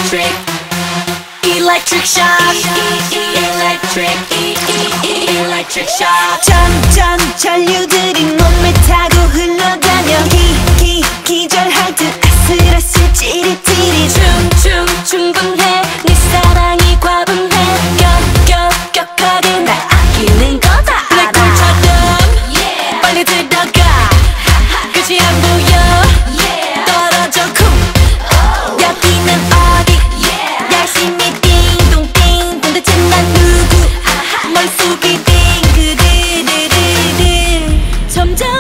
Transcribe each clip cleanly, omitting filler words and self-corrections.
electric, electric shock, electric, electric shock. 점점 전류들이 몸을 타고 흘러다녀 기절할 듯 아슬아슬 찌릿찌릿 충분해 네 사랑이 과분해 격하게 날 아끼는 거 다 알아. 블랙홀처럼 빨리 들어가 끝이 안 보여 떨어져 쿵 여기는 어디 열심히 띵동띵동 대체 난 누구 머릿속이 띵그드드드드 점점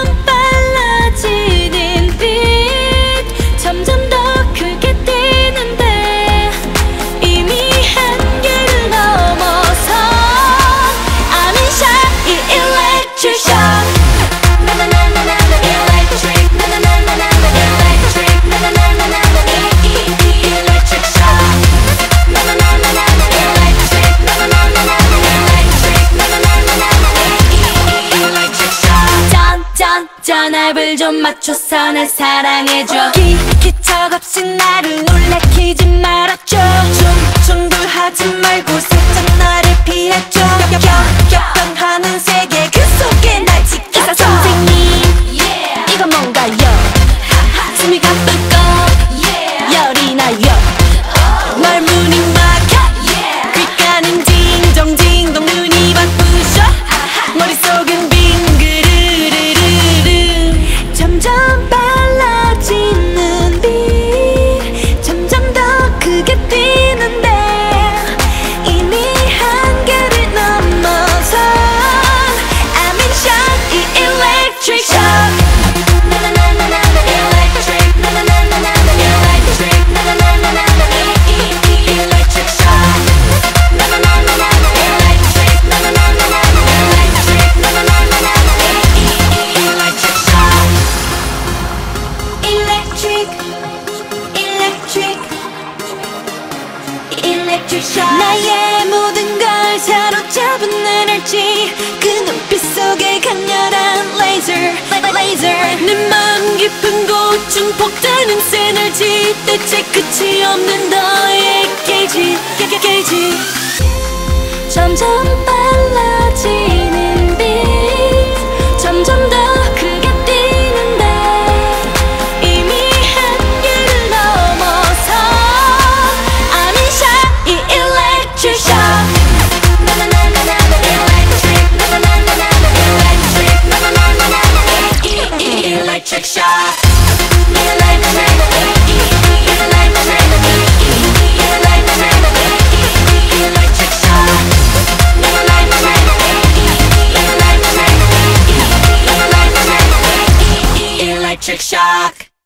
빨라지는 빛 점점 더 크게 뛰는데 이미 한계를 넘어서 I'm in shock 이 electric shock Electric, electric, electric shock. Electric shock. 전압을 좀 맞춰서 날 사랑해줘 기척 없이 나를 놀래키지 말아줘 충돌하지 말고 살짝 나를 피해줘 격변하는 세계 그 속에 날 지켜줘 선생님 이건 뭔가요 숨이 가쁘고 열이 나요 널 문이 막혀 귓가는 딩동딩동 눈이 바쁘셔 머릿속은 빙그르르르르 점점 빨라지는 빛 점점 더 크게 뛰는데 이미 한계를 넘어서 I'm in shock 이 electric shock electric shock. electric shock 나의 모든 걸 사로잡은 에너지 그 눈빛 속에 강렬한 laser 내 마음 깊은 곳 증폭되는 시너지 대체 끝이 없는 너의 게이지 점점 빨라지는 빛 점점 더 크게 뛰는데 이미 한계를 넘어서 I'm in shock 이 electric shock Electric shock. Electric shock.